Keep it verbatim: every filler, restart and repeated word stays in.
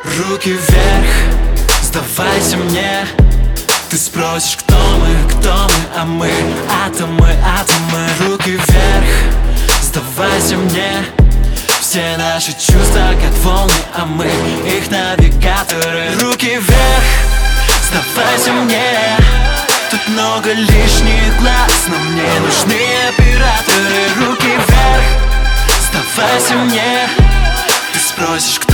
Руки вверх, сдавайся мне. Ты спросишь, кто мы, кто мы, а мы атомы, атомы. Руки вверх, сдавайся мне. Все наши чувства как волны, а мы их навигаторы. Руки вверх, сдавайся мне. Тут много лишних глаз, но мне нужны операторы. Руки вверх, сдавайся мне. Ты спросишь, кто